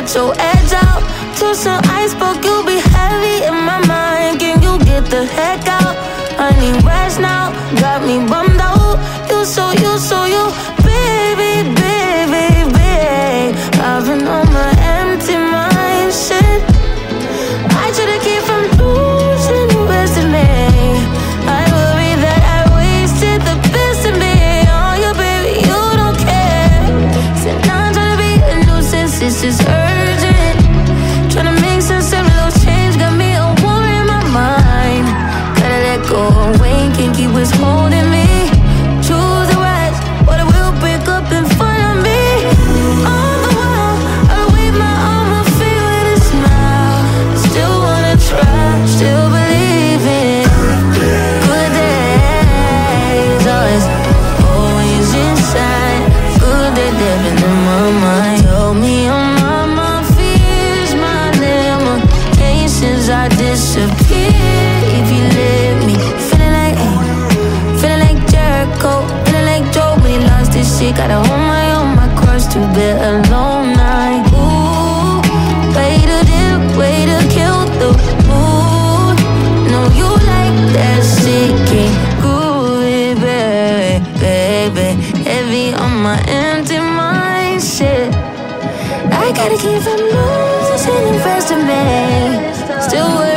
your edge out. To some iceberg, you'll be heavy in my mind. Can you get the heck out? I need rest now, got me bummed out. You so you, baby, baby, baby. I've been on my empty mind shit. I try to keep from losing the rest of me. I worry that I wasted the best of me. Oh, you baby, you don't care. Said now I'm trying to be a nuisance, this is urgent. Trying to make sense of little change, got me a war in my mind. Gotta let go away, can't keep what's holding me. Choose the rest, or it will break up in front of me. On the wall, I wave my arm, I feel it a smile. Still wanna try, still believe in good days. Always inside, good day living in my mind. Tell me I'm on my fears, my limitations I disappear if you let me. Feeling like Jericho, feeling like Joe when he lost his shit. Gotta hold my cross to bear alone. Ooh, way to dip, way to kill the mood. No, you like that shit, can't groove it, baby, baby. Heavy on my empty mind, shit. I gotta keep from losing the rest of me. Still